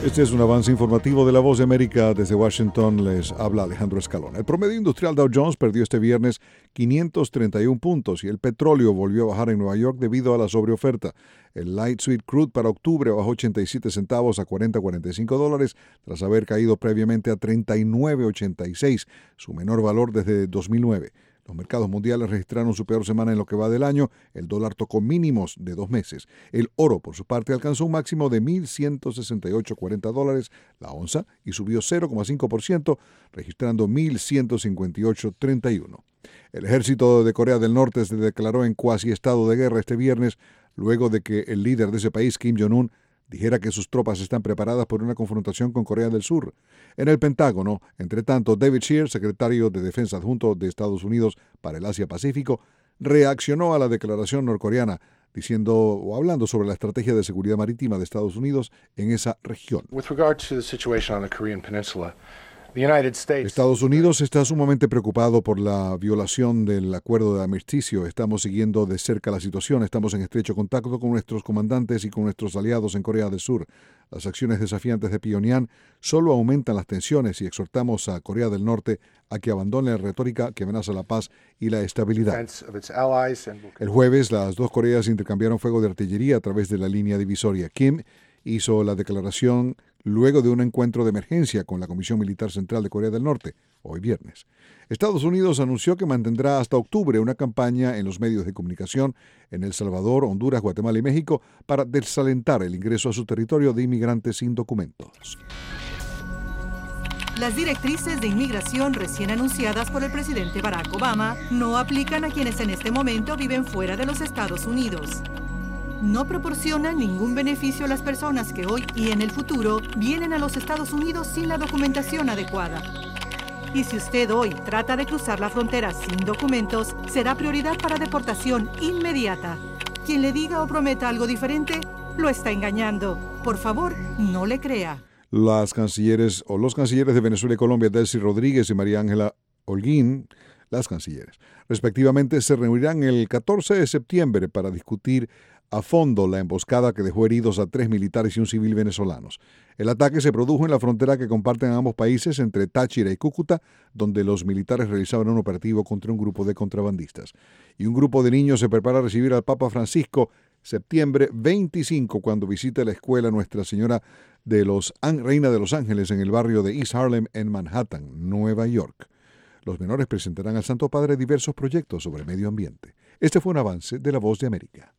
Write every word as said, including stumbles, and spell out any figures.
Este es un avance informativo de La Voz de América. Desde Washington les habla Alejandro Escalón. El promedio industrial Dow Jones perdió este viernes quinientos treinta y un puntos y el petróleo volvió a bajar en Nueva York debido a la sobreoferta. El Light Sweet Crude para octubre bajó ochenta y siete centavos a cuarenta a cuarenta y cinco dólares tras haber caído previamente a treinta y nueve ochenta y seis, su menor valor desde dos mil nueve. Los mercados mundiales registraron su peor semana en lo que va del año. El dólar tocó mínimos de dos meses. El oro, por su parte, alcanzó un máximo de mil ciento sesenta y ocho coma cuarenta dólares la onza y subió cero coma cinco por ciento, registrando mil ciento cincuenta y ocho coma treinta y uno. El ejército de Corea del Norte se declaró en cuasi estado de guerra este viernes, luego de que el líder de ese país, Kim Jong-un, dijera que sus tropas están preparadas por una confrontación con Corea del Sur. En el Pentágono, entre tanto, David Shear, secretario de Defensa adjunto de Estados Unidos para el Asia-Pacífico, reaccionó a la declaración norcoreana, diciendo o hablando sobre la estrategia de seguridad marítima de Estados Unidos en esa región. With regard to the situation on the Korean Peninsula, the United States... Estados Unidos está sumamente preocupado por la violación del acuerdo de armisticio. Estamos siguiendo de cerca la situación. Estamos en estrecho contacto con nuestros comandantes y con nuestros aliados en Corea del Sur. Las acciones desafiantes de Pyongyang solo aumentan las tensiones y exhortamos a Corea del Norte a que abandone la retórica que amenaza la paz y la estabilidad. El jueves, las dos Coreas intercambiaron fuego de artillería a través de la línea divisoria. Kim hizo la declaración luego de un encuentro de emergencia con la Comisión Militar Central de Corea del Norte, hoy viernes. Estados Unidos anunció que mantendrá hasta octubre una campaña en los medios de comunicación en El Salvador, Honduras, Guatemala y México para desalentar el ingreso a su territorio de inmigrantes sin documentos. Las directrices de inmigración recién anunciadas por el presidente Barack Obama no aplican a quienes en este momento viven fuera de los Estados Unidos. No proporcionan ningún beneficio a las personas que hoy y en el futuro vienen a los Estados Unidos sin la documentación adecuada. Y si usted hoy trata de cruzar la frontera sin documentos, será prioridad para deportación inmediata. Quien le diga o prometa algo diferente, lo está engañando. Por favor, no le crea. Las cancilleres o los cancilleres de Venezuela y Colombia, Delcy Rodríguez y María Ángela Holguín, las cancilleres, respectivamente, se reunirán el catorce de septiembre para discutir a fondo la emboscada que dejó heridos a tres militares y un civil venezolanos. El ataque se produjo en la frontera que comparten ambos países entre Táchira y Cúcuta, donde los militares realizaban un operativo contra un grupo de contrabandistas. Y un grupo de niños se prepara a recibir al Papa Francisco septiembre veinticinco, cuando visite la escuela Nuestra Señora de los Reina de los Ángeles en el barrio de East Harlem en Manhattan, Nueva York. Los menores presentarán al Santo Padre diversos proyectos sobre medio ambiente. Este fue un avance de La Voz de América.